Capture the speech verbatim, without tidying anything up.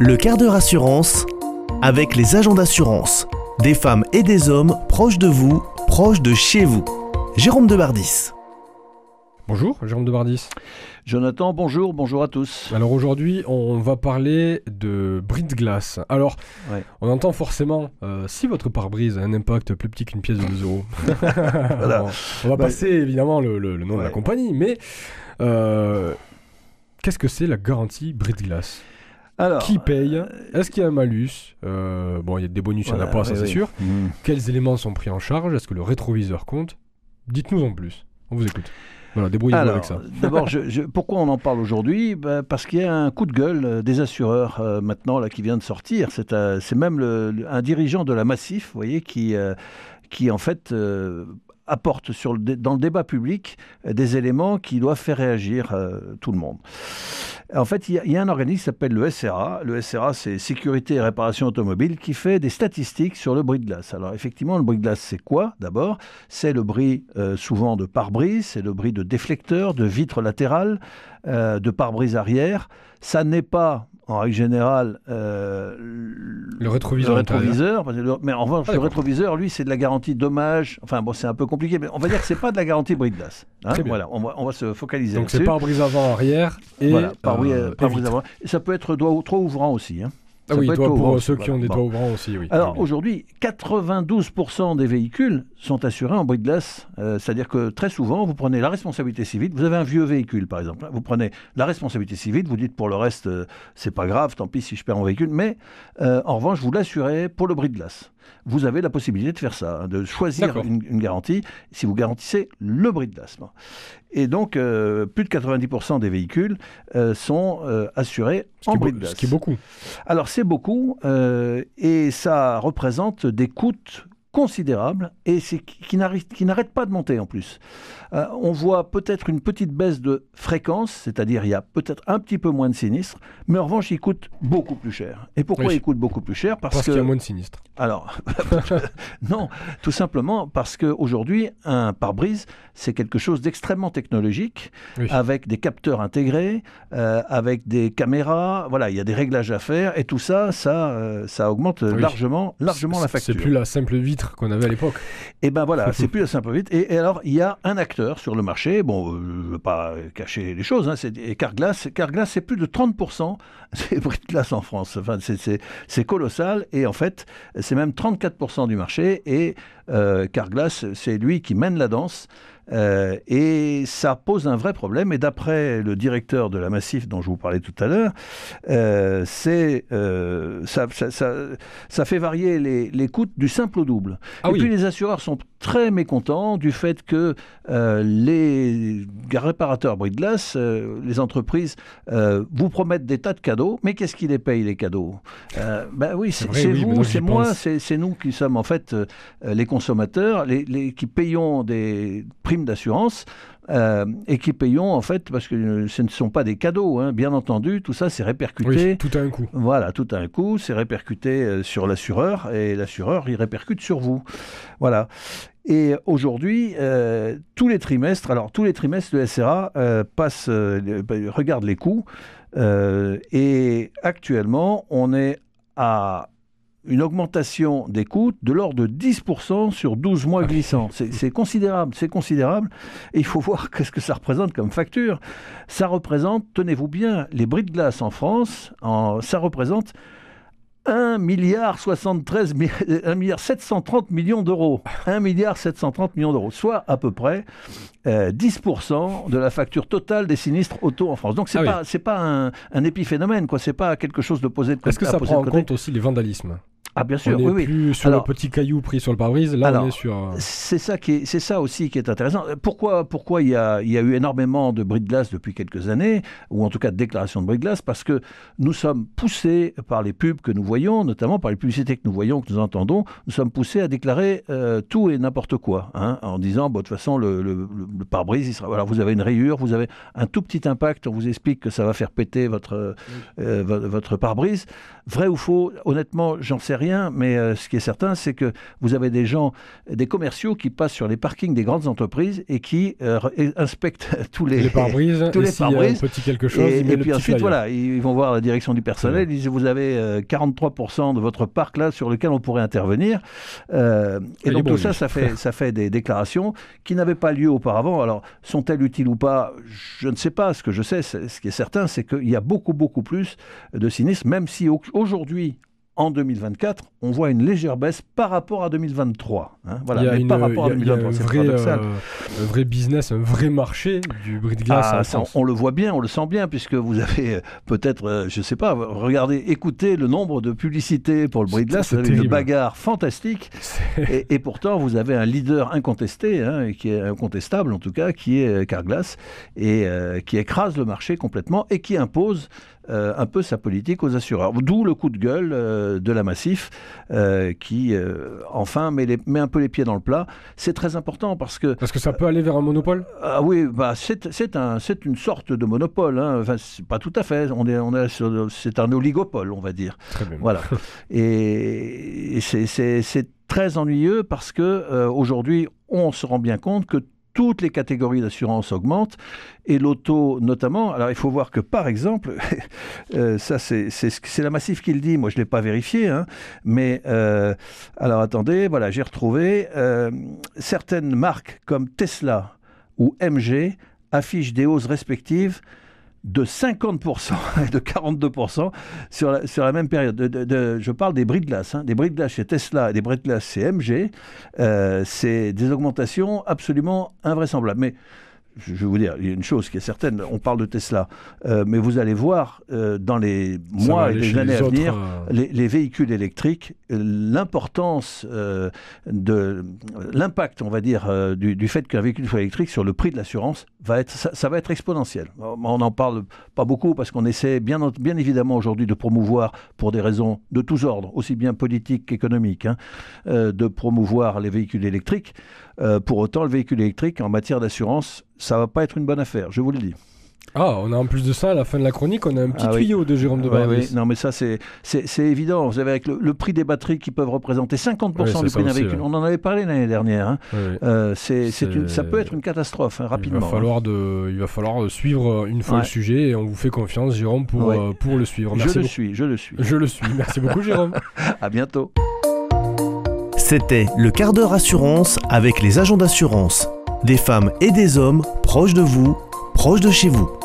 Le quart d'heure assurance avec les agents d'assurance. Des femmes et des hommes proches de vous, proches de chez vous. Jérôme Debardis. Bonjour, Jérôme Debardis. Jonathan, bonjour, bonjour à tous. Alors aujourd'hui, on va parler de bris de glace. Alors, ouais. on entend forcément, euh, si votre pare-brise a un impact plus petit qu'une pièce de deux euros, voilà. on, on va bah, passer évidemment le, le, le nom ouais. de la compagnie, mais euh, qu'est-ce que c'est la garantie bris de glace ? Alors, qui paye ? Est-ce qu'il y a un malus ? euh, Bon, il y a des bonus, il n'y en a pas, ça oui, c'est oui. sûr. Mmh. Quels éléments sont pris en charge ? Est-ce que le rétroviseur compte ? Dites-nous en plus, on vous écoute. Voilà, débrouillez-vous Alors, avec ça. D'abord, je, je, pourquoi on en parle aujourd'hui ? Ben, parce qu'il y a un coup de gueule euh, des assureurs euh, maintenant là, qui vient de sortir. C'est, euh, c'est même le, le, un dirigeant de la Massif, vous voyez, qui, euh, qui en fait euh, apporte sur le, dans le débat public euh, des éléments qui doivent faire réagir euh, tout le monde. En fait, il y, y a un organisme qui s'appelle le S R A. Le S R A, c'est Sécurité et Réparation Automobile, qui fait des statistiques sur le bris de glace. Alors, effectivement, le bris de glace, c'est quoi, d'abord ? C'est le bris, euh, souvent, de pare-brise, c'est le bris de déflecteurs, de vitres latérales, euh, de pare-brise arrière. Ça n'est pas, en règle générale, euh, le rétroviseur. Le rétroviseur mais en revanche, ah, le rétroviseur, lui, c'est de la garantie dommage. Enfin, bon, c'est un peu compliqué, mais on va dire que c'est pas de la garantie bris de glace. Hein, voilà, on va, on va se focaliser Donc, là-dessus. c'est pare-brise avant, arrière et voilà, pare-brise, euh, pare-brise avant. Et ça peut être doigt, toit ouvrant aussi. Hein. Ah oui, toi, pour ouvrant, ceux qui voilà. ont des bon. doigts ouvrants aussi, oui. Alors aujourd'hui, quatre-vingt-douze pour cent des véhicules sont assurés en bris de glace. Euh, c'est-à-dire que très souvent, vous prenez la responsabilité civile. Vous avez un vieux véhicule, par exemple. Vous prenez la responsabilité civile. Vous dites pour le reste, euh, c'est pas grave, tant pis si je perds mon véhicule. Mais euh, en revanche, vous l'assurez pour le bris de glace. Vous avez la possibilité de faire ça, hein, de choisir une, une garantie si vous garantissez le bris de glace. Et donc, euh, plus de quatre-vingt-dix pour cent des véhicules euh, sont euh, assurés ce en qui bris bo- de glace. Ce qui est beaucoup. Alors, c'est beaucoup euh, et ça représente des coûts considérables et c'est, qui, n'arrête, qui n'arrête pas de monter en plus. Euh, on voit peut-être une petite baisse de fréquence, c'est-à-dire il y a peut-être un petit peu moins de sinistres, mais en revanche, ils coûtent beaucoup plus cher. Et pourquoi oui. ils coûtent beaucoup plus cher ? Parce, parce que, qu'il y a moins de sinistres. Alors, non, tout simplement parce qu'aujourd'hui, un pare-brise, c'est quelque chose d'extrêmement technologique, oui. avec des capteurs intégrés, euh, avec des caméras, voilà, il y a des réglages à faire, et tout ça, ça, euh, ça augmente oui. largement, largement c'est, la facture. C'est plus la simple vitre qu'on avait à l'époque. Et ben voilà, c'est plus la simple vitre. Et, et alors, il y a un acteur sur le marché, bon, euh, je ne veux pas cacher les choses, hein, c'est Carglass. Carglass, c'est plus de trente pour cent des bris de glace en France. Enfin, c'est, c'est, c'est colossal, et en fait, c'est même trente-quatre pour cent du marché, et euh, Carglass, c'est lui qui mène la danse. Euh, et ça pose un vrai problème. Et d'après le directeur de la Massif dont je vous parlais tout à l'heure, euh, c'est, euh, ça, ça, ça, ça fait varier les, les coûts du simple au double. Ah et oui. puis les assureurs sont très mécontents du fait que euh, les réparateurs bris de glace, euh, les entreprises, euh, vous promettent des tas de cadeaux, mais qu'est-ce qui les paye les cadeaux ? euh, Ben oui, c'est, c'est, vrai, c'est oui, vous, c'est moi, c'est, c'est nous qui sommes en fait euh, les consommateurs, les, les, qui payons des prix d'assurance euh, et qui payons en fait parce que ce ne sont pas des cadeaux, hein, bien entendu, tout ça c'est répercuté. Oui, tout a un coût. Voilà, tout a un coût, c'est répercuté euh, sur l'assureur et l'assureur il répercute sur vous. Voilà. Et aujourd'hui, euh, tous les trimestres, alors tous les trimestres, le S R A euh, passe, euh, regarde les coûts euh, et actuellement on est à une augmentation des coûts de l'ordre de dix pour cent sur douze mois glissants. C'est, c'est considérable, c'est considérable. Et il faut voir qu'est-ce que ça représente comme facture. Ça représente, tenez-vous bien, les bris de glace en France, en, ça représente un milliard soixante-treize, un milliard sept cent trente millions d'euros. un milliard sept cent trente millions d'euros, soit à peu près euh, dix pour cent de la facture totale des sinistres auto en France. Donc c'est ah pas, oui. c'est pas un, un épiphénomène, quoi. C'est pas quelque chose de posé de côté. Est-ce que ça prend en compte aussi les vandalismes ? Ah bien sûr, on oui, n'est plus oui. sur alors, le petit caillou pris sur le pare-brise, là alors, on est sur... Euh... C'est ça, qui est, c'est ça aussi qui est intéressant. Pourquoi, pourquoi il, y a, il y a eu énormément de bris de glace depuis quelques années, ou en tout cas de déclarations de bris de glace, parce que nous sommes poussés par les pubs que nous voyons, notamment par les publicités que nous voyons, que nous entendons, nous sommes poussés à déclarer euh, tout et n'importe quoi, hein, en disant, bon, de toute façon, le, le, le pare-brise, il sera, voilà, vous avez une rayure, vous avez un tout petit impact, on vous explique que ça va faire péter votre, euh, votre, votre pare-brise. Vrai ou faux, honnêtement, j'en sais rien. rien, mais euh, ce qui est certain, c'est que vous avez des gens, des commerciaux qui passent sur les parkings des grandes entreprises et qui euh, inspectent tous les, les pare-brises, tous les pare-brises. Un petit quelque chose, et, et puis ensuite, flyer. voilà, ils vont voir la direction du personnel, ils disent vous avez euh, quarante-trois pour cent de votre parc là sur lequel on pourrait intervenir. Euh, et il donc bon, tout ça, lui. ça fait, ça fait des déclarations qui n'avaient pas lieu auparavant. Alors, sont-elles utiles ou pas ? Je ne sais pas. Ce que je sais, c'est, ce qui est certain, c'est qu'il y a beaucoup, beaucoup plus de sinistres, même si aujourd'hui, en deux mille vingt-quatre, on voit une légère baisse par rapport à deux mille vingt-trois. Hein, voilà, il y a mais une, par rapport il y a, à deux mille vingt-trois, il y a c'est un vrai, paradoxal. Euh, un vrai business, un vrai marché du bris de glace. Ah, en ça, France. on le voit bien, on le sent bien, puisque vous avez euh, peut-être, euh, je ne sais pas, regardez, écoutez le nombre de publicités pour le bris de glace, C'est vous avez terrible. une bagarre fantastique, et, et pourtant vous avez un leader incontesté, hein, qui est incontestable en tout cas, qui est Carglass, et euh, qui écrase le marché complètement et qui impose Euh, un peu sa politique aux assureurs. D'où le coup de gueule euh, de la Massif euh, qui, euh, enfin, met, les, met un peu les pieds dans le plat. C'est très important parce que... Parce que ça peut aller vers un monopole ? Ah oui, bah c'est, c'est, un, c'est une sorte de monopole. Hein. Enfin, c'est pas tout à fait. On est, on est sur, c'est un oligopole, on va dire. Très bien. Voilà. Et, et c'est, c'est, c'est très ennuyeux parce que euh, aujourd'hui, on se rend bien compte que toutes les catégories d'assurance augmentent, et l'auto notamment. Alors il faut voir que par exemple, euh, ça c'est, c'est, c'est la Massif qui le dit, moi je ne l'ai pas vérifié, hein, mais euh, alors attendez, voilà, j'ai retrouvé euh, certaines marques comme Tesla ou M G affichent des hausses respectives de cinquante pour cent et de quarante-deux pour cent sur la, sur la même période. De, de, de, je parle des bris de glace. Hein. Des bris de glace chez Tesla et des bris de glace chez M G. Euh, c'est des augmentations absolument invraisemblables. Mais je vais vous dire, il y a une chose qui est certaine, on parle de Tesla, euh, mais vous allez voir euh, dans les mois et les années à venir, euh... les, les véhicules électriques, l'importance euh, de l'impact, on va dire, euh, du, du fait qu'un véhicule soit électrique sur le prix de l'assurance, va être, ça, ça va être exponentiel. On n'en parle pas beaucoup parce qu'on essaie bien, bien évidemment aujourd'hui de promouvoir, pour des raisons de tous ordres, aussi bien politiques qu'économiques, hein, euh, de promouvoir les véhicules électriques. Euh, pour autant, le véhicule électrique, en matière d'assurance, ça ne va pas être une bonne affaire, je vous le dis. Ah, on a en plus de ça, à la fin de la chronique, on a un petit ah, tuyau oui. de Jérôme de ouais, Bardis. Oui. Non, mais ça, c'est, c'est, c'est évident. Vous avez avec le, le prix des batteries qui peuvent représenter cinquante pour cent oui, du prix d'un véhicule. Ouais. On en avait parlé l'année dernière. Hein. Oui, oui. Euh, c'est, c'est c'est... Une, ça peut être une catastrophe, hein, rapidement. Il va, falloir hein. de, il va falloir suivre une fois ouais. le sujet et on vous fait confiance, Jérôme, pour, ouais. euh, pour le suivre. Merci je beaucoup. le suis, je le suis. Je le suis. Merci beaucoup, Jérôme. À bientôt. C'était le quart d'heure assurance avec les agents d'assurance. Des femmes et des hommes proches de vous, proches de chez vous.